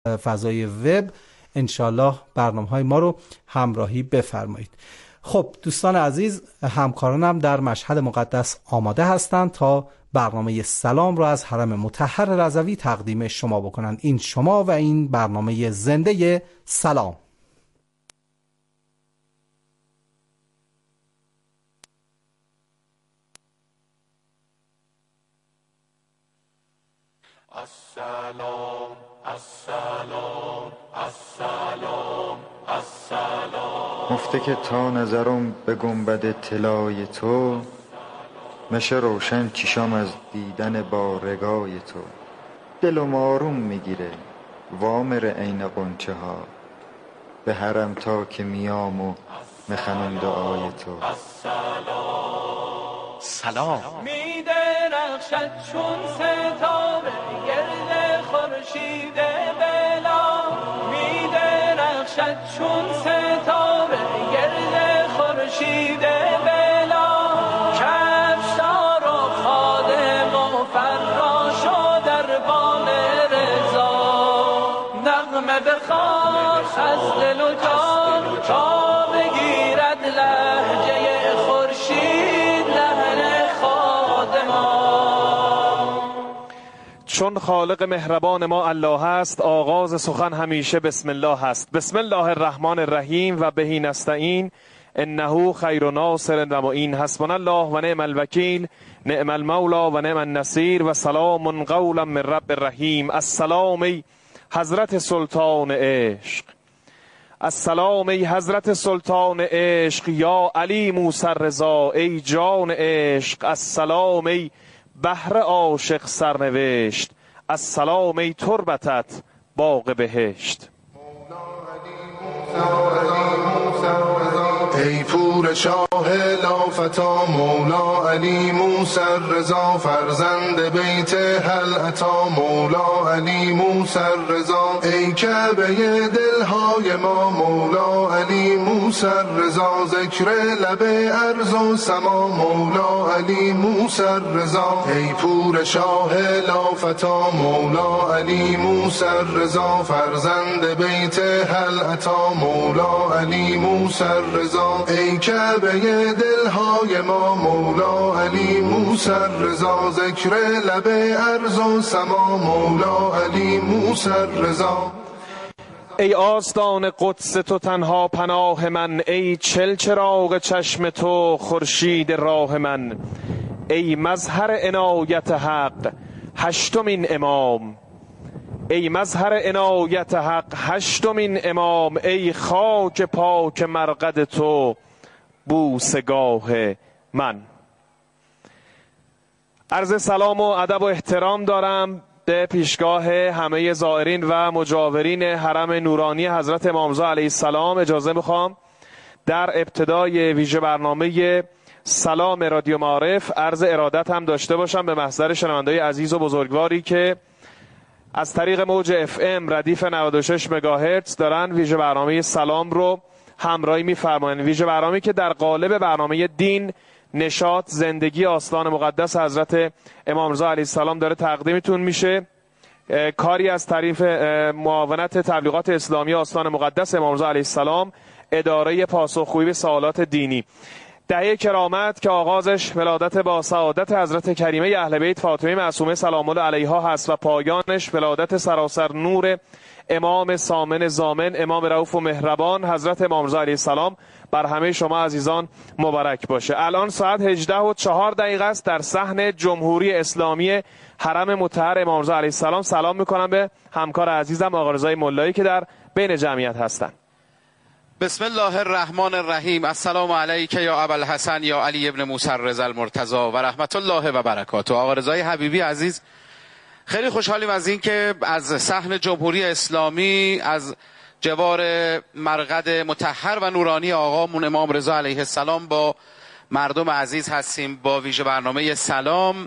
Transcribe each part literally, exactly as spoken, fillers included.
فضای وب انشالله برنامه‌های ما رو همراهی بفرمایید. خب دوستان عزیز، همکارانم در مشهد مقدس آماده هستند تا برنامه سلام رو از حرم مطهر رضوی تقدیم شما بکنند. این شما و این برنامه زنده سلام. السلام السلام السلام السلام. مفته که تا نظرم به گنبد طلای تو، مشه روشن چشام از دیدن بارگاه تو. دلم آروم میگیره وامر عین غنچه ها، به حرم تا که میام و میخنم دعای تو. سلام می درخشد چون ستاره گرد خورشید بلا، می درخشد چون ستاره گرد خورشید بلا. کفشدار و خادم و فراش و دربان رضا، نغمه بخوان از دل و جان تا بگیرد لهجه خورشید لحن خادمان. چون خالق مهربان ما الله است، آغاز سخن همیشه بسم الله هست. بسم الله الرحمن الرحیم و بهی نستعین انه خیر ناصر و معین. حسبنا الله و نعم الوکیل نعم المولا و نعم النصیر و سلام قولا من رب الرحیم. السلام ای حضرت سلطان عشق، السلام ای حضرت سلطان عشق، یا علی موسی رضا ای جان عشق. السلام ای بحر عاشق سرنوشت، السلام ای تربتت باغ بهشت. ای پور شاه لافتا مولا علی موسی رضا، فرزند بیت هل عطا مولا علی موسی رضا. ای کعبه دلهای ما مولا علی موسی رضا، ذکر لب ارض و سما مولا علی موسی رضا. ای پور شاه لافتا مولا علی موسی رضا، فرزند بیت هل عطا مولا علی موسی رضا. ای کعبه دلهای ما مولا علی موسی رضا، ذکر لب ارض و سما مولا علی موسی رضا. ای آستان قدس تو تنها پناه من، ای چل چراغ چشم تو خورشید راه من. ای مظهر عنایت حق هشتمین امام، ای مظهر عنایت حق هشتمین امام. ای خاک پاک مرقد تو بوسگاه من. عرض سلام و ادب و احترام دارم به پیشگاه همه زائرین و مجاورین حرم نورانی حضرت امام رضا علیه السلام. اجازه میخوام در ابتدای ویژه برنامه سلام رادیو معارف عرض ارادت هم داشته باشم به محضر شنونده‌های عزیز و بزرگواری که از طریق موج اف ام ردیف نود و شش مگاهرتز دارن ویژه برنامه سلام رو همراهی می‌فرمایند. ویژه برنامه‌ای که در قالب برنامه دین، نشاط، زندگی آستان مقدس حضرت امام رضا علیه السلام داره تقدیمتون میشه. کاری از طریق معاونت تبلیغات اسلامی آستان مقدس امام رضا علیه السلام، اداره پاسخگویی به سوالات دینی. دهه کرامت که آغازش ولادت با سعادت حضرت کریمه اهل بیت فاطمه معصومه سلام الله علیها هست و پایانش ولادت سراسر نور امام سامن زامن، امام رؤوف و مهربان حضرت امام رضا علیه السلام بر همه شما عزیزان مبارک باشه. الان ساعت هجده و چهار دقیقه است در صحن جمهوری اسلامی حرم مطهر امام رضا علیه السلام. سلام میکنم به همکار عزیزم آقا رضای ملایی که در بین جمعیت هستند. بسم الله الرحمن الرحیم. السلام علیک یا ابوالحسن یا علی ابن موسی رضا المرتضی و رحمت الله و برکاته. آقا رضای حبیبی عزیز، خیلی خوشحالیم از این که از صحن جمهوری اسلامی، از جوار مرقد مطهر و نورانی آقامون امام رضا علیه السلام با مردم عزیز هستیم با ویژه برنامه سلام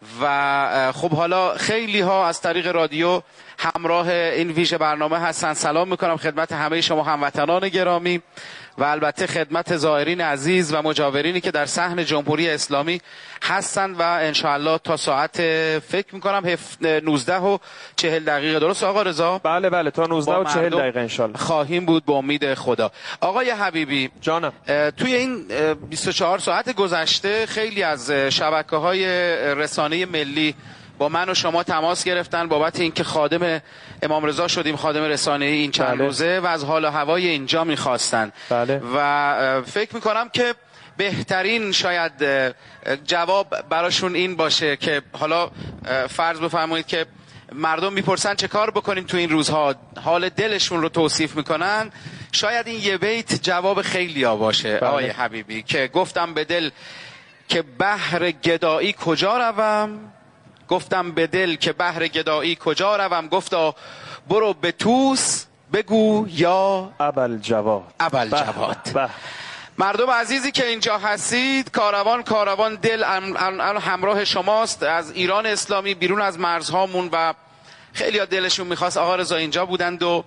و خب حالا خیلی ها از طریق رادیو همراه این ویژه برنامه هستن. سلام میکنم خدمت همه شما هموطنان گرامی و البته خدمت زائرین عزیز و مجاورینی که در صحن جمهوری اسلامی هستند و انشاءالله تا ساعت فکر میکنم نوزده و چهل دقیقه، درست آقا رضا؟ بله بله تا نوزده و چهل دقیقه انشاءالله خواهیم بود به امید خدا. آقای حبیبی جانم، توی این بیست و چهار ساعت گذشته خیلی از شبکه‌های رسانه ملی با من و شما تماس گرفتن بابت اینکه خادم امام رضا شدیم، خادم رسانه این چند بله. روزه و از حال و هوای اینجا میخواستن. بله. و فکر میکنم که بهترین شاید جواب براشون این باشه که حالا فرض بفرمایید که مردم میپرسن چه کار بکنیم تو این روزها، حال دلشون رو توصیف میکنن، شاید این یه بیت جواب خیلی ها باشه. بله. آقای حبیبی که گفتم به دل که بحر گدایی کجا روم، گفتم به دل که بحر گدایی کجا روم، گفتا برو به توس بگو یا ابل جواد. ابل جواد. به. مردم عزیزی که اینجا هستید، کاروان کاروان دل همراه شماست، از ایران اسلامی بیرون از مرزهامون و خیلی ها دلشون میخواست آقا رضا اینجا بودند و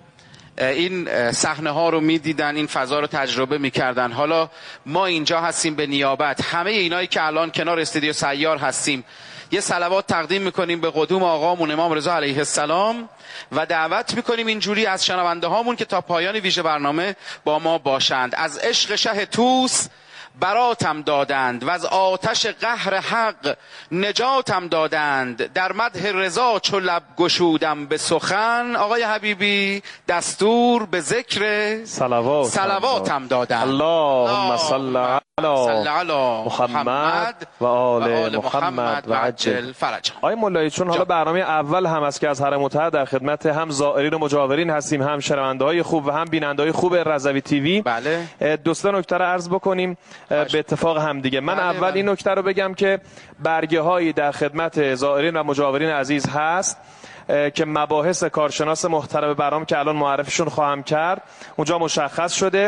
این صحنه ها رو میدیدن، این فضا رو تجربه میکردن. حالا ما اینجا هستیم به نیابت همه اینایی که الان کنار استودیو سیار هستیم، یه صلوات تقدیم میکنیم به قدوم آقامون امام رضا علیه السلام و دعوت میکنیم اینجوری از شنونده هامون که تا پایان ویژه برنامه با ما باشند. از عشق شه توس براتم دادند و از آتش قهر حق نجاتم دادند، در مدح رضا چو لب گشودم به سخن، آقای حبیبی دستور به ذکر صلوات صلواتم دادند. اللهم صل علی محمد, محمد و آل محمد و عجل فرجهم. آقای مولایی، چون حالا برنامه اول هم است که از حرم مطهر در خدمت هم زائرین و مجاورین هستیم، هم شنونده های خوب و هم بیننده های خوب رضوی تیوی، بله دو سه نکته رو عرض بکنیم به اتفاق هم دیگه. من بله اول بله. این نکته رو بگم که برگه هایی در خدمت زائرین و مجاورین عزیز هست که مباحث کارشناس محترم برنامه که الان معرفشون خواهم کرد اونجا مشخص شده،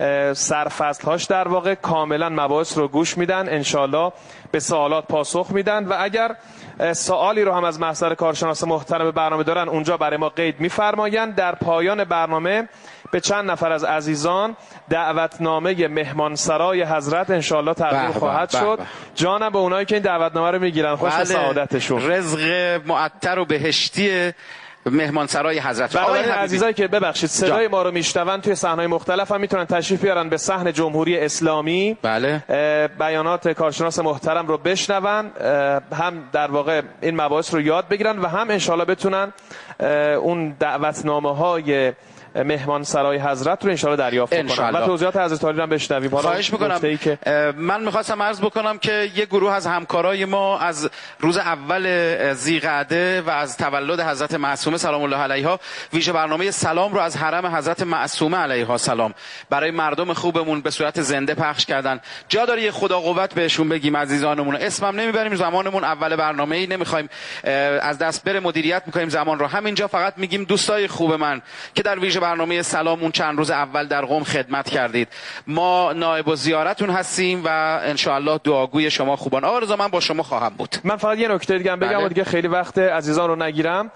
سرفصل هاش در واقع کاملا مباحث رو گوش میدن، انشالله به سوالات پاسخ میدن و اگر سوالی رو هم از محضر کارشناس محترم برنامه دارن اونجا برای ما قید میفرمایند. در پایان برنامه به چند نفر از عزیزان دعوتنامه مهمانسرای حضرت انشالله تقدیم خواهد شد. جانم به اونایی که این دعوتنامه رو میگیرن، خوش به سعادتشون. رزق معطر و بهشتی مهمانسرای حضرت. برای عزیزایی که ببخشید صدای ما رو میشنون توی صحنه‌های مختلف هم میتونن تشریف بیارن به صحن جمهوری اسلامی، بله بیانات کارشناس محترم رو بشنون، هم در واقع این مباحث رو یاد بگیرن و هم انشالله بتونن اون دعوتنامه های مهمان سرای حضرت رو انشالله دریافت کنن و توضیحات حضرت عالی رو بشنویم. خواهش میکنم. که... من میخواستم عرض بکنم که یه گروه از همکارای ما از روز اول ذیقعده و از تولد حضرت معصومه سلام الله علیها ویژه برنامه سلام رو از حرم حضرت معصومه علیها سلام برای مردم خوبمون به صورت زنده پخش کردن. جا داره یه خدا قوت بهشون بگیم عزیزانمون. اسمم نمیبریم، زمانمون اول برنامه‌ای نمیخوایم از دست بره، مدیریت میکنیم زمان رو. همینجا فقط میگیم دوستای خوب من که در ویژه برنامه سلام اون چند روز اول در قم خدمت کردید، ما نایب الزیارتون هستیم و انشاءالله دعاگوی شما خوبان. آقا رضا من با شما خواهم بود. من فقط یه نکته دیگه بگم بله. و دیگه خیلی وقت عزیزان رو نگیرم.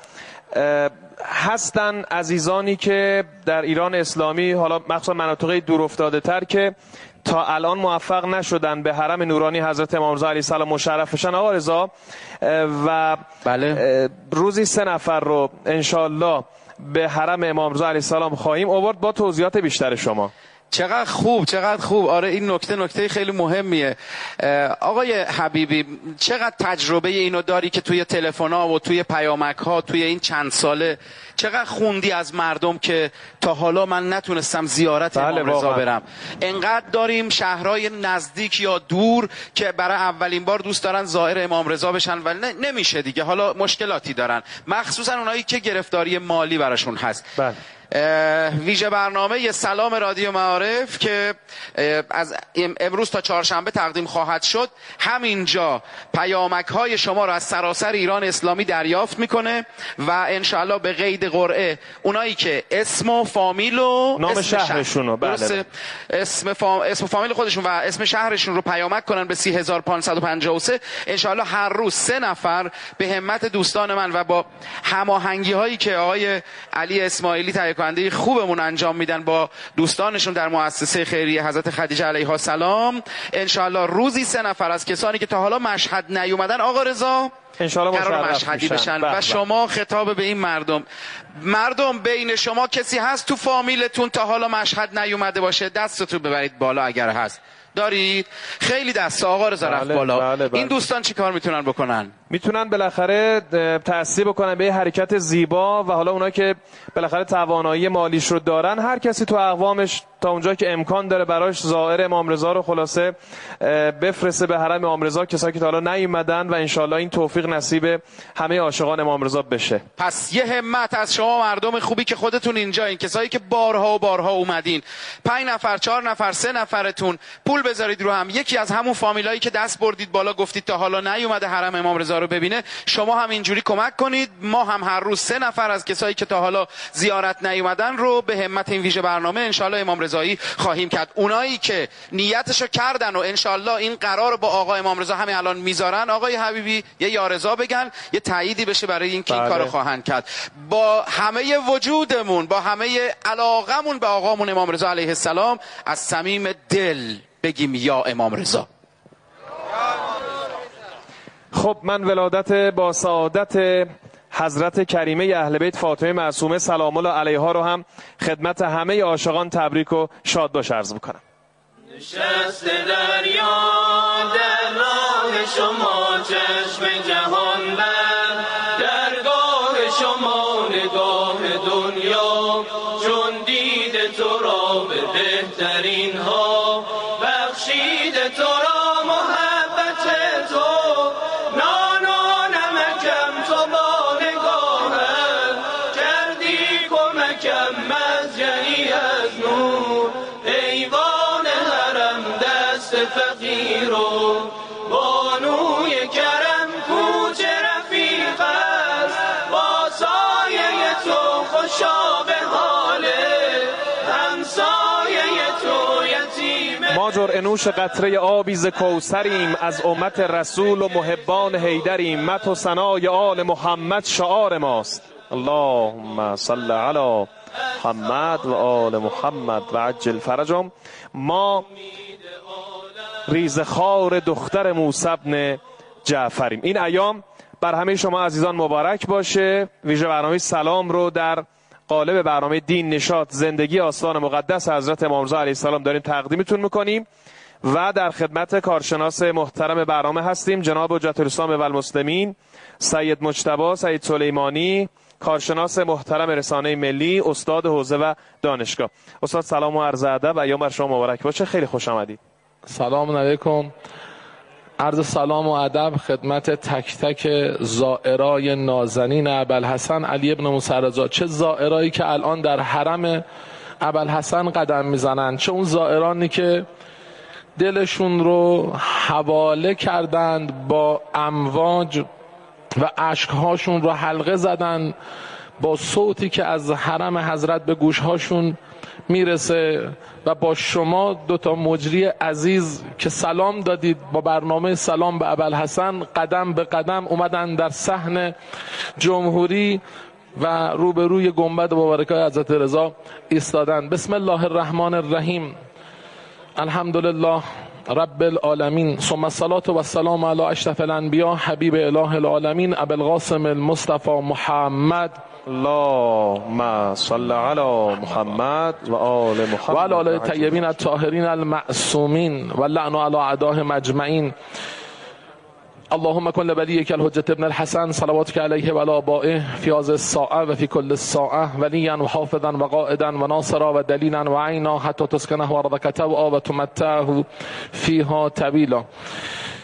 هستن عزیزانی که در ایران اسلامی، حالا مخصوصا مناطق دور افتاده تر، که تا الان موفق نشدن به حرم نورانی حضرت امام رضا علیه السلام مشرف بشن آقا رضا، و بله. روزی سه نفر رو انشالله به حرم امام رضا علیه السلام خواهیم آورد با توضیحات بیشتر شما. چقدر خوب، چقدر خوب. آره این نکته نکته خیلی مهمیه. آقای حبیبی چقدر تجربه اینو داری که توی تلفن‌ها و توی پیامک‌ها توی این چند ساله چقدر خوندی از مردم که تا حالا من نتونستم زیارت بله امام رضا برم. انقدر داریم شهرهای نزدیک یا دور که برای اولین بار دوست دارن زائر امام رضا بشن و نمیشه دیگه، حالا مشکلاتی دارن، مخصوصا اونایی که گرفتاری مالی براشون هست. بله. ویژه برنامه سلام رادیو معارف که از امروز تا چهارشنبه تقدیم خواهد شد همینجا پیامک های شما را از سراسر ایران اسلامی دریافت میکنه و انشاءالله به قید قرعه اونایی که اسم و فامیل و نام اسم شهرشون رو بله اسم, فام... اسم و فامیل خودشون و اسم شهرشون رو پیامک کنن به سی هزار و پانصد و پنجاه و سه. انشاءالله هر روز سه نفر به همت دوستان من و با هماهنگی هایی که آقای علی اسماعیلی تهیه کننده خوبمون انجام میدن با دوستانشون در مؤسسه خیریه حضرت خدیجه علیها السلام، انشاءالله روزی سه نفر از کسانی که تا حالا مشهد نیومدن آقا رضا انشاءالله قرار مشهدی بشن. و شما خطاب به این مردم، مردم بین شما کسی هست تو فامیلتون تا حالا مشهد نیومده باشه؟ دستتون ببرید بالا اگر هست. دارید؟ خیلی دست آقا رضا رفت بالا. بله بله. این دوستان چی کار میتونن بکنن؟ میتونن بالاخره تأثیر بکنن به حرکت زیبا و حالا اونا که بالاخره توانایی مالیش رو دارن، هر کسی تو اقوامش تا اونجا که امکان داره براش زائر امام رضا رو خلاصه بفرسته به حرم امام رضا، کسایی که تا حالا نیومدن، و انشالله این توفیق نصیب همه عاشقان امام رضا بشه. پس یه همت از شما مردم خوبی که خودتون اینجایین، کسایی که بارها و بارها اومدین، پنج نفر، چهار نفر، سه نفرتون پول بذارید رو هم. یکی از همون فامیلایی که دست بردید بالا گفتید تا حالا نیومده حرم امام رضا رو ببینه، شما هم اینجوری کمک کنید. ما هم هر روز سه نفر از کسایی که تا حالا زیارت نیومدن رو به همت این ویژه برنامه انشالله امام رضایی خواهیم کرد. اونایی که نیتشو کردن و انشالله این قرار با آقا امام رضا همین الان میذارن، آقای حبیبی یه یا رضا بگن، یه تأییدی بشه برای این که این کارو خواهند کرد. با همه وجودمون، با همه علاقمون به آقامون امام رضا علیه السلام از صمیم دل بگیم یا امام رضا. خب من ولادت با سعادت حضرت کریمه اهل بیت فاطمه معصومه سلام الله علیها رو هم خدمت همه عاشقان تبریک و شاد باش عرض میکنم. نشست دریا در راه شما چشم جهان بر، درگاه شما نگاه دنیا، چون دید تو را به بهترین ها، بخشید تو را محبت تو، نان و نمکم تو با نگاهت، کردی کمکم مزجعی از نور، ایوان حرم دست فقیر و بانوی کرم کوچه رفیق است، با سایه تو خوشا به حاله، همسایه تو یتیم. ما جرعه نوش قطره آبی ز کوثریم، از امت رسول و محبان حیدریم، مدح و ثنای آل محمد شعار ماست. اللهم صل علی محمد و آل محمد و عجل فرجهم. ما ریزخوار دختر موسی بن جعفریم. این ایام بر همه شما عزیزان مبارک باشه. ویژه برنامه سلام رو در قالب برنامه دین، نشاط، زندگی آستان مقدس حضرت امام رضا علیه السلام داریم تقدیمتون میکنیم و در خدمت کارشناس محترم برنامه هستیم جناب حجت الاسلام و المسلمین سید مجتبی سید سلیمانی، کارشناس محترم رسانه ملی، استاد حوزه و دانشگاه. استاد سلام و عرض ادب و ایام بر شما مبارک باشه. خیلی خوش آمدید. سلام علیکم. عرض سلام و ادب خدمت تک تک زائرای نازنین ابوالحسن علی ابن موسی رضا، چه زائرایی که الان در حرم ابوالحسن قدم میزنن، چه اون زائرانی که دلشون رو حواله کردند با امواج و اشکهاشون رو حلقه زدن با صوتی که از حرم حضرت به گوشهاشون میرسه، و با شما دوتا مجری عزیز که سلام دادید با برنامه سلام به ابوالحسن قدم به قدم اومدن در صحن جمهوری و روبروی گنبد مبارکه حضرت رضا ایستادن. بسم الله الرحمن الرحیم، الحمدلله رب العالمین، ثم الصلاة و السلام علی اشرف الانبیاء حبیب اله العالمین ابوالقاسم المصطفى محمد، اللهم صل علی محمد و آل محمد و علی آل الطیبین الطاهرین المعصومین و لعن علی اعدائهم اجمعین. اللهم کن لولیک الحجة ابن الحسن صلواتک علیه و علی آبائه فی هذه الساعه و فی کل الساعه ولیا و حافظا و قائدا و ناصرا و دلیلا و عینا حتی تسکنه ارضک طوعا و تمتعه فیها طویلا.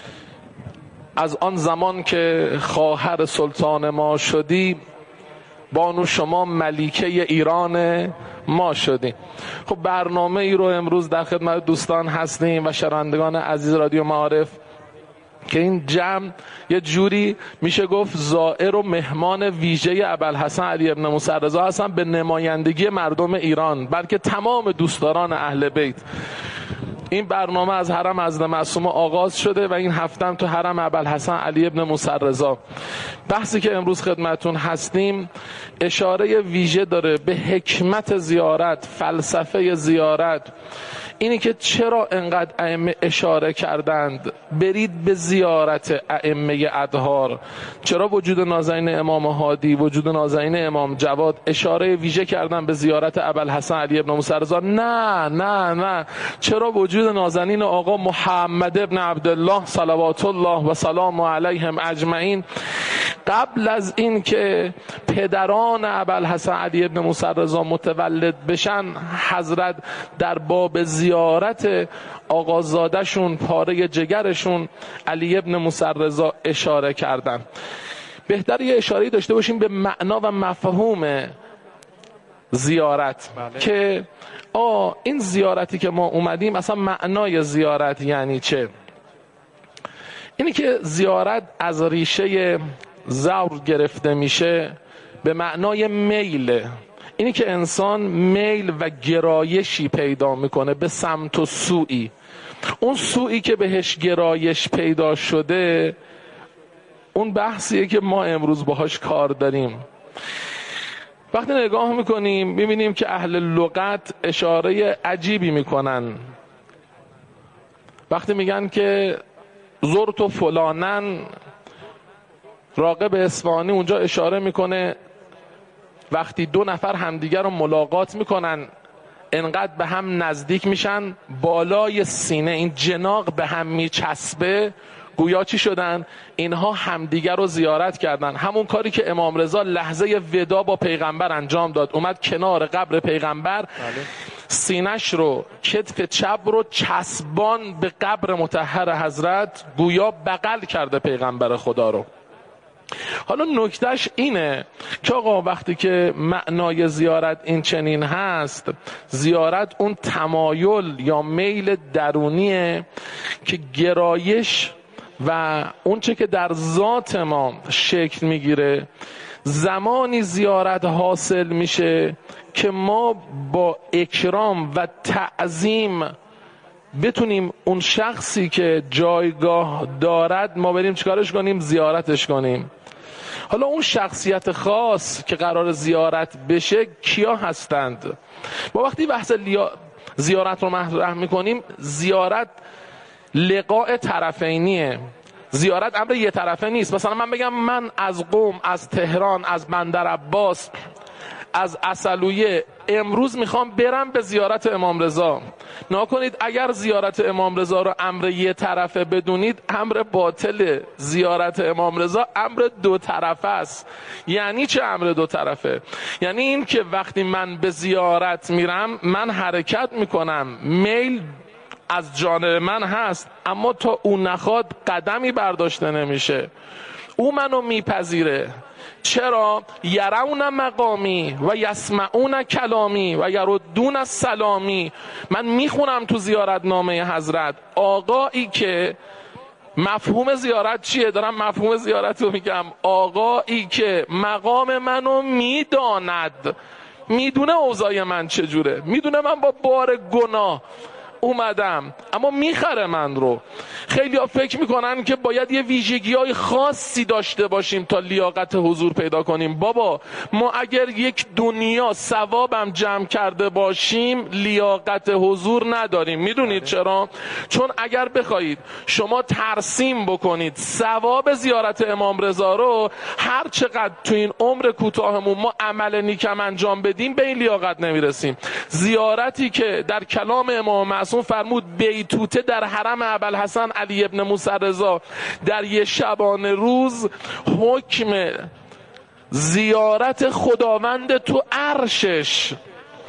از آن زمان که خواهر سلطان ما شدی بانو شما ملیکه ایران ما شدیم. خب برنامه ای رو امروز در خدمت دوستان هستیم و شنوندگان عزیز رادیو معارف که این جمع یه جوری میشه گفت زائر و مهمان ویژه ابوالحسن علی ابن موسی رضا هستن به نمایندگی مردم ایران، بلکه تمام دوستداران اهل بیت. این برنامه از حرم حضرت معصومه آغاز شده و این هفتم تو حرم ابوالحسن علی ابن موسی رضا. بحثی که امروز خدمتون هستیم اشاره ویژه داره به حکمت زیارت، فلسفه زیارت، اینی که چرا انقدر ائمه اشاره کردند برید به زیارت ائمه اطهار، چرا وجود نازنین امام هادی، وجود نازنین امام جواد اشاره ویژه کردن به زیارت ابوالحسن علی ابن موسی رضا. نه نه نه، چرا وجود نازنین آقا محمد ابن عبدالله صلوات الله و سلام علیهم اجمعین قبل از این که پدران ابوالحسن علی ابن موسی رضا متولد بشن حضرت در باب زیارت آقازادهشون، پاره جگرشون علی ابن موسی رضا اشاره کردن. بهتر یه اشاره‌ای داشته باشیم به معنا و مفهوم زیارت. بله. که آه این زیارتی که ما اومدیم اصلا معنای زیارت یعنی چه؟ اینی که زیارت از ریشه زور گرفته میشه به معنای میل، اینی که انسان میل و گرایشی پیدا میکنه به سمت و سویی. اون سویی که بهش گرایش پیدا شده اون بحثیه که ما امروز باهاش کار داریم. وقتی نگاه میکنیم میبینیم که اهل لغت اشاره عجیبی میکنن وقتی میگن که زرت و فلانن. راغب اصفهانی اونجا اشاره میکنه وقتی دو نفر همدیگر رو ملاقات میکنن انقدر به هم نزدیک میشن بالای سینه این جناق به هم میچسبه، گویا چی شدن؟ اینها همدیگر رو زیارت کردن. همون کاری که امام رضا لحظه ودا با پیغمبر انجام داد، اومد کنار قبر پیغمبر، سینش رو، کتف چپ رو چسبان به قبر مطهر حضرت، گویا بغل کرده پیغمبر خدا رو. حالا نکتهش اینه که آقا وقتی که معنای زیارت این چنین هست، زیارت اون تمایل یا میل درونیه که گرایش و اون چه که در ذات ما شکل میگیره زمانی زیارت حاصل میشه که ما با اکرام و تعظیم بتونیم اون شخصی که جایگاه دارد ما بریم چیکارش کنیم؟ زیارتش کنیم. حالا اون شخصیت خاص که قرار زیارت بشه کیا هستند؟ ما وقتی بحث لیا... زیارت رو مطرح میکنیم، زیارت لقاء طرفینیه. زیارت امر یه طرفه نیست. مثلا من بگم من از قم، از تهران، از بندر عباس، از عسلویه امروز میخوام برم به زیارت امام رضا. نکنید اگر زیارت امام رضا رو امر یه طرفه بدونید، امر باطل. زیارت امام رضا امر دو طرفه است. یعنی چه امر دو طرفه؟ یعنی این که وقتی من به زیارت میرم من حرکت میکنم، میل از جانب من هست، اما تا او نخواد قدمی برداشته نمیشه. او منو میپذیره. چرا؟ یرون مقامی و یسمعون کلامی و یردون السلامی. من میخونم تو زیارت نامه حضرت آقایی که مفهوم زیارت چیه؟ دارم مفهوم زیارت رو میگم. آقایی که مقام منو میداند، میدونه اوضاع من چجوره، میدونه من با بار گناه اومدم اما میخره من رو. خیلی ها فکر میکنن که باید یه ویژگی های خاصی داشته باشیم تا لیاقت حضور پیدا کنیم. بابا ما اگر یک دنیا ثوابم جمع کرده باشیم لیاقت حضور نداریم. میدونید چرا؟ چون اگر بخواید شما ترسیم بکنید ثواب زیارت امام رضا رو، هر چقدر تو این عمر کوتاهمون ما عمل نیکم انجام بدیم به این لیاقت نمیرسیم. زیارتی که در کلام امام معصوم فرمود بیتوته در حرم ابوالحسن علی ابن موسی رضا در یه شبانه روز، حکم زیارت خداوند تو عرشش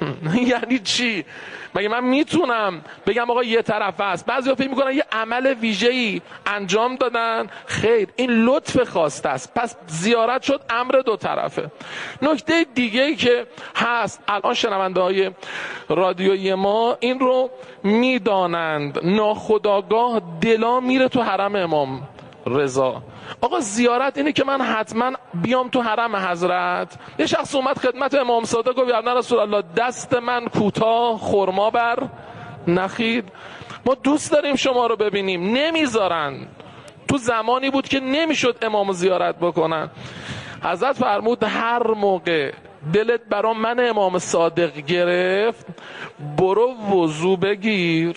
یعنی چی؟ مگه من میتونم بگم آقا یه طرف است؟ بعضیا فکر میکنن یه عمل ویژه‌ای انجام دادن. خیر، این لطف خواسته است. پس زیارت شد امر دو طرفه. نکته دیگه ای که هست، الان شنونده های رادیویی ما این رو میدانند، ناخودآگاه دلا میره تو حرم امام رضا. آقا زیارت اینه که من حتما بیام تو حرم حضرت. یه شخص اومد خدمت امام صادق گفت یا رسول الله دست من کوتاه خرما بر نخید. ما دوست داریم شما رو ببینیم، نمیذارن. تو زمانی بود که نمیشد امام زیارت بکنن. حضرت فرمود هر موقع دلت برام من امام صادق گرفت، برو وضو بگیر،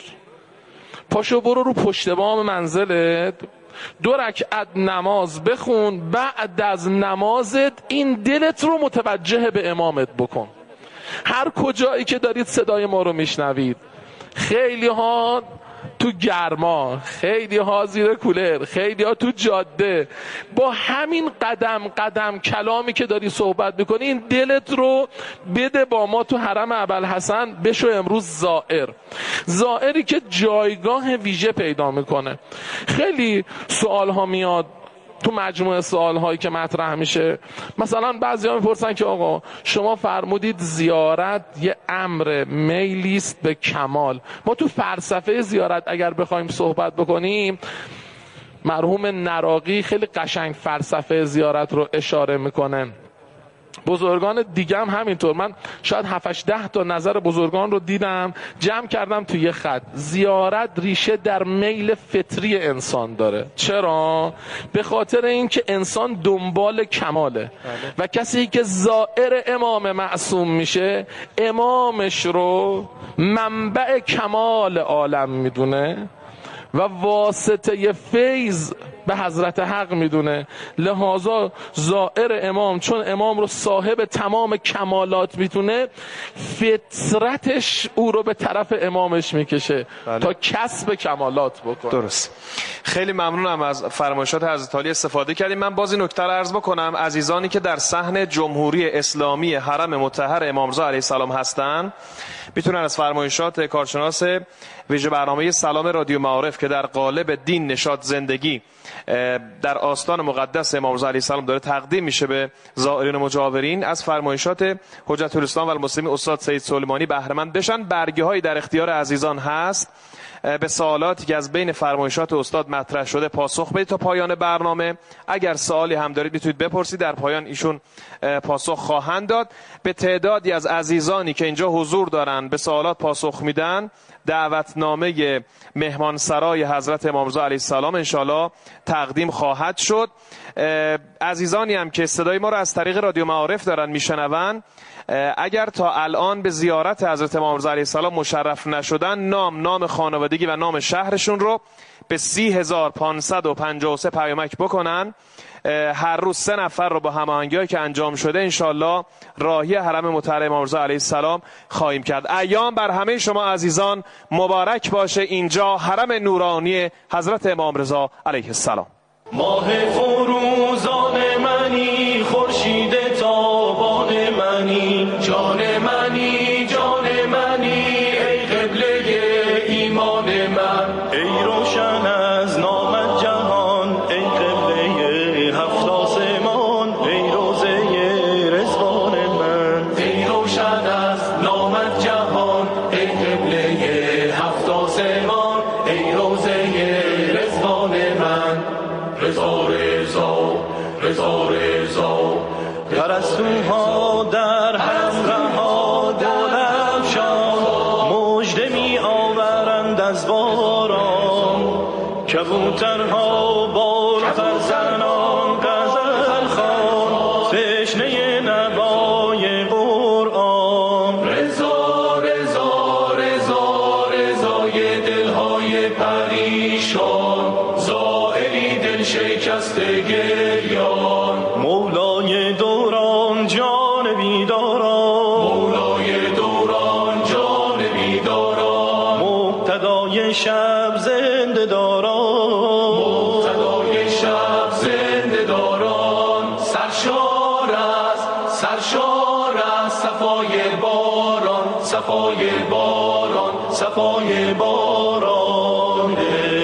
پاشو برو رو پشت بام منزلت، دو رکعت نماز بخون، بعد از نمازت این دلت رو متوجه به امامت بکن. هر کجایی که دارید صدای ما رو میشنوید، خیلی ها تو گرما، خیلی ها زیر کولر، خیلی ها تو جاده، با همین قدم قدم کلامی که داری صحبت میکنی این دلت رو بده با ما تو حرم ابوالحسن، بشو امروز زائر. زائری که جایگاه ویژه پیدا میکنه. خیلی سوال ها میاد تو مجموعه سوال هایی که مطرح میشه. مثلا بعضی ها میپرسن که آقا شما فرمودید زیارت یه امر میلی است به کمال. ما تو فلسفه زیارت اگر بخوایم صحبت بکنیم، مرحوم نراقی خیلی قشنگ فلسفه زیارت رو اشاره میکنه. بزرگان دیگه هم همینطور. من شاید هفت ده تا نظر بزرگان رو دیدم، جمع کردم توی یه خط. زیارت ریشه در میل فطری انسان داره. چرا؟ به خاطر اینکه انسان دنبال کماله. بله. و کسی که زائر امام معصوم میشه، امامش رو منبع کمال عالم میدونه و واسطه فیض به حضرت حق میدونه. لحاظا زائر امام، چون امام رو صاحب تمام کمالات میتونه، فطرتش او رو به طرف امامش میکشه. بله. تا کسب کمالات بکنه. درست. خیلی ممنونم از فرمایشات حضرت عالی استفاده کردیم. من باز این نکته رو عرض بکنم، عزیزانی که در صحن جمهوری اسلامی حرم مطهر امام رضا علیه السلام هستن میتونن از فرمایشات کارشناس ویژه برنامه سلام رادیو معارف که در قالب دین نشاط زندگی در آستان مقدس امام رضا علیه السلام داره تقدیم میشه به زائرین و مجاورین، از فرمایشات حجت الاسلام و المسلمین استاد سید سلیمانی بهره مند بشن. برگه هایی در اختیار عزیزان هست به سوالاتی که از بین فرمایشات استاد مطرح شده پاسخ بدید تا پایان برنامه. اگر سوالی هم دارید میتونید بپرسید، در پایان ایشون پاسخ خواهند داد. به تعدادی از عزیزانی که اینجا حضور دارن به سوالات پاسخ میدن، دعوتنامه مهمانسرای حضرت امام رضا علیه السلام انشالله تقدیم خواهد شد. عزیزانی هم که صدای ما رو از طریق رادیو معارف دارن میشنون، اگر تا الان به زیارت حضرت امام رضا علیه السلام مشرف نشدن، نام نام خانوادگی و نام شهرشون رو به سی هزار پانصد و پنجاه و سه پیامک بکنن. هر روز سه نفر رو با هماهنگی‌هایی که انجام شده انشالله راهی حرم مطهر امام رضا علیه السلام خواهیم کرد. ایام بر همه شما عزیزان مبارک باشه. اینجا حرم نورانی حضرت امام رضا علیه السلام. ماه فروزان منی، خورشید تابان منی، جان منی جان منی، ای قبله ایمان من، ای روشن از نامت جهان، ای قبله هفت آسمان، ای روزه رضوان من، ای روشن از نامت جهان، ای قبله هفت آسمان، ای روزه رضوان من. رضا رضا رضا رضا پرستوها در هم رها دلفشان، مژده می آورند از باران، کبوترها بال فرزنان غزل خوان، تشنه نوای قرآن. رضا رضا رضا رضای دلهای پریشان، زائری دل شکسته گریان، مولای دوران جان بیداران، مولای دوران جان بیداران، مقتدای شب زنده داران، مقتدای شب زنده داران. سرشار است سرشار است صفای باران، صفای باران صفای باران.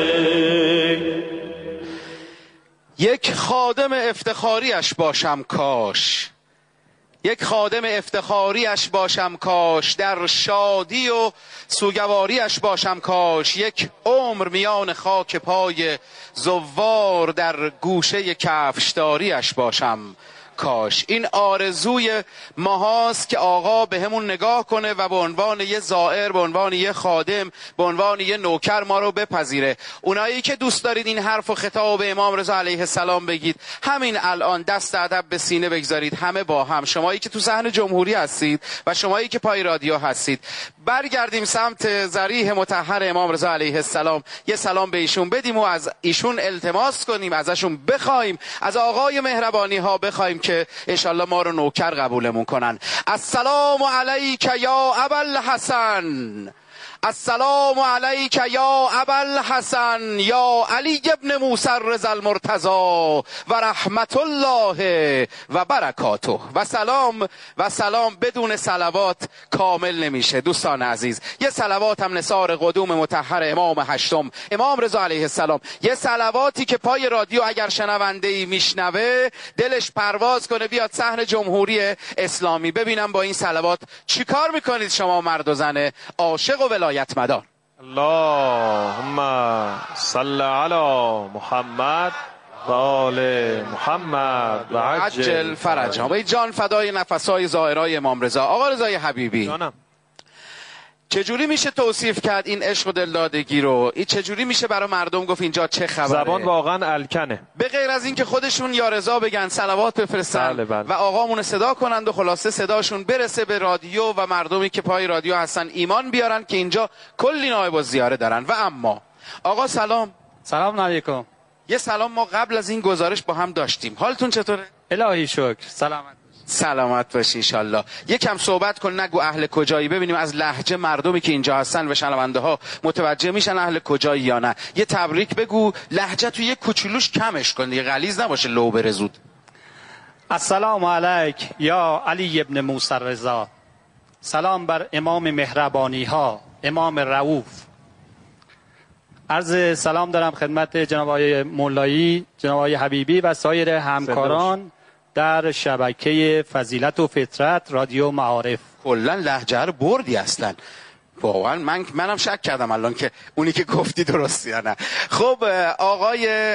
یک خادم افتخاریش باشم کاش، یک خادم افتخاریش باشم کاش، در شادی و سوگواریش باشم کاش، یک عمر میان خاک پای زوار در گوشه کفشداریش باشم کاش. این آرزوی ماهاست که آقا به همون نگاه کنه و به عنوان یه زائر، به عنوان یه خادم، به عنوان یه نوکر ما رو بپذیره. اونایی که دوست دارید این حرف و خطاب امام رضا علیه السلام بگید، همین الان دست ادب به سینه بگذارید، همه با هم. شمایی که تو صحن جمهوری هستید و شمایی که پای رادیو هستید، برگردیم سمت ذریح مطهر امام رضا علیه السلام، یه سلام به ایشون بدیم و از ایشون التماس کنیم، ازشون بخوایم، از آقای مهربانی ها بخوایم که انشالله ما رو نوکر قبولمون کنن. السلام علیک یا ابوالحسن، السلام علیک یا ابوالحسن یا علی ابن موسی الرضا المرتضی و رحمت الله و برکاته. و سلام و سلام بدون صلوات کامل نمیشه دوستان عزیز. یه صلوات هم نثار قدوم مطهر امام هشتم امام رضا علیه السلام، یه صلواتی که پای رادیو اگر شنونده ای میشنوه دلش پرواز کنه بیاد صحن جمهوری اسلامی. ببینم با این صلوات چیکار میکنید شما مرد و زن عاشق و ولایت مدار. اللهم صل علی محمد و آل محمد و عجل فرجهم. و جان فدای نفسای زائرای امام رضا. آقا رضای حبیبی جانم، چجوری میشه توصیف کرد این عشق و دلدادگی رو؟ این چجوری میشه برای مردم گفت اینجا چه خبره؟ زبان واقعا الکنه. به غیر از این که خودشون یا رضا بگن، صلوات بفرستن بله بله. و آقامون صدا کنند و خلاصه صداشون برسه به رادیو و مردمی که پای رادیو هستن ایمان بیارن که اینجا کلی نایب الزیاره دارن. و اما آقا سلام. سلام علیکم. یه سلام ما قبل از این گزارش با هم داشتیم، حالتون چطوره؟ الهی شکر. سلامت سلامت باشی انشالله. یکم صحبت کن، نگو اهل کجایی، ببینیم از لهجه مردمی که اینجا هستن و شنونده ها متوجه میشن اهل کجایی یا نه. یه تبریک بگو، لهجه تو یه کوچولوش کمش کن دیگه، غلیظ نباشه لو بره زود. السلام علیک یا علی ابن موسی الرضا. سلام بر امام مهربانی ها، امام رؤوف. عرض سلام دارم خدمت جناب آقای مولایی، جناب آقای حبیبی و سایر همکاران در شبکه فضیلت و فطرت رادیو معارف. کلا لهجه رو بردی اصلا، واقعا من منم شک کردم الان که اونی که گفتی درستی یا نه. خب آقای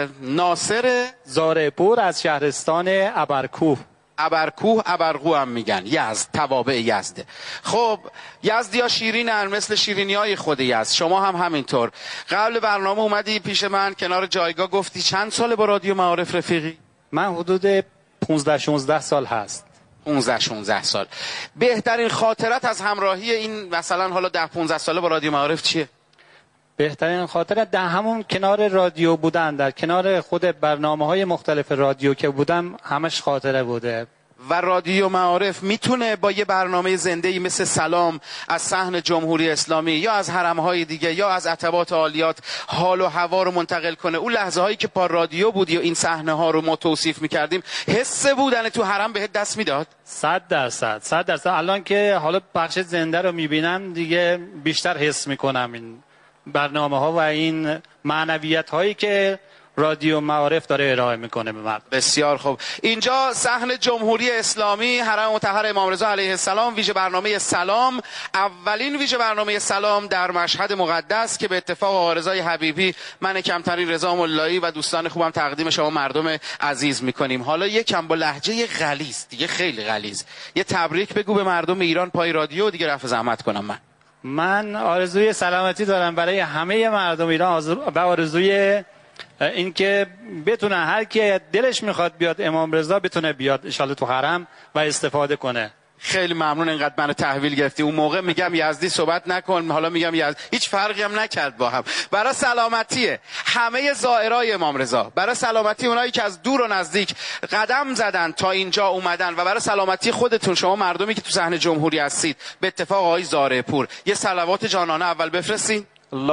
ناصر زاره‌پور از شهرستان ابرکوه. ابرکوه، ابرقو هم میگن، یزد، توابع یزده. خب یزدی ها شیرینن مثل شیرینی های خود یزد، شما هم همینطور. قبل برنامه اومدی پیش من کنار جایگاه گفتی چند ساله با رادیو معارف رفیقی؟ من حدود پانزده شانزده سال هست. پانزده شانزده سال. بهترین خاطرت از همراهی این مثلا حالا ده پانزده ساله با رادیو معارف چیه؟ بهترین خاطرت در همون کنار رادیو بودن، در کنار خود برنامه های مختلف رادیو که بودم، همش خاطره بوده. و رادیو معارف میتونه با یه برنامه زنده‌ای مثل سلام از صحن جمهوری اسلامی یا از حرم‌های دیگه یا از عتبات عالیات حال و هوا رو منتقل کنه؟ اون لحظه هایی که پا رادیو بودی و این صحنه ها رو ما توصیف میکردیم، حس بودن تو حرم بهت دست میداد؟ صد درصد صد درصد. الان که حالا بخش زنده رو میبینم دیگه بیشتر حس میکنم این برنامه ها و این معنویت هایی که رادیو معارف داره ارائه میکنه به مردم. بسیار خوب. اینجا صحن جمهوری اسلامی، حرم مطهر امام رضا علیه السلام، ویژه برنامه سلام، اولین ویژه برنامه سلام در مشهد مقدس که به اتفاق آقا رضای حبیبی، من کمترین رضا مولایی و دوستان خوبم تقدیم شما مردم عزیز میکنیم. حالا یکم با لهجه غلیظ، دیگه خیلی غلیظ، یه تبریک بگو به مردم ایران پای رادیو، دیگه رفع زحمت کنم. من من آرزوی سلامتی دارم برای همه مردم ایران و آرزوی اینکه بتونه هر کی دلش میخواد بیاد امام رضا بتونه بیاد ان شاءالله تو حرم و استفاده کنه. خیلی ممنون اینقدر منو تحویل گرفتی. اون موقع میگم یزدی صحبت نکن، حالا میگم یزد، هیچ فرقی هم نکرد با هم. برای سلامتی همه زائرای امام رضا، برای سلامتی اونایی که از دور و نزدیک قدم زدن تا اینجا اومدن و برای سلامتی خودتون شما مردمی که تو صحن جمهوری هستید، به اتفاق آقای زاره‌پور یه صلوات جانانه اول بفرستین.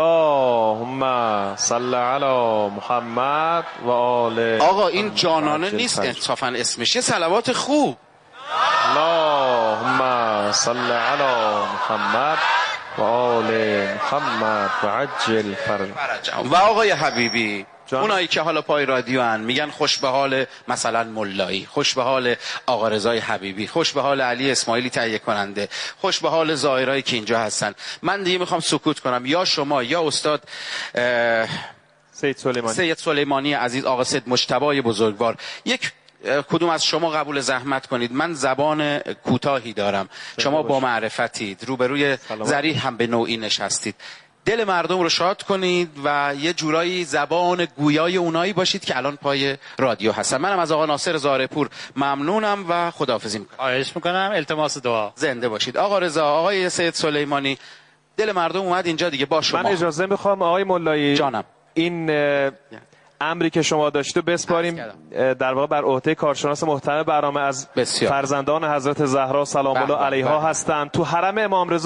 اللهم صل علی محمد و آل. آقا این جانانه نیست انصافا اسمش، یه صلوات خوب. اللهم اللهم صل علی محمد و آل محمد و عجل فرجهم. و آقای حبیبی، اونایی که حالا پای رادیو هن میگن خوش به حال مثلا ملایی، خوش به حال آقا رضای حبیبی، خوش به حال علی اسماعیلی تهیه کننده، خوش به حال زائرایی که اینجا هستن. من دیگه میخوام سکوت کنم. یا شما یا استاد سید سلیمانی سید سلیمانی عزیز، آقا سید مجتبی بزرگوار، یک کدوم از شما قبول زحمت کنید. من زبان کوتاهی دارم، شما با معرفتید، روبروی ذریح هم به نوعی نشستید. دل مردم رو شاد کنید و یه جورایی زبان گویای اونایی باشید که الان پای رادیو هستن. منم از آقا ناصر زارپور ممنونم و خداحافظی میکنم. خواهش میکنم. التماس دعا. زنده باشید. آقا رضا، آقای سید سلیمانی، دل مردم اومد اینجا دیگه. با شما من اجازه میخوام آقای ملایی جانم این امری که شما داشته بسپاریم در واقع بر عهده کارشناس محترم برنامه از بسیار. فرزندان حضرت زهرا سلام الله علیها هستند. تو حرم امام رضا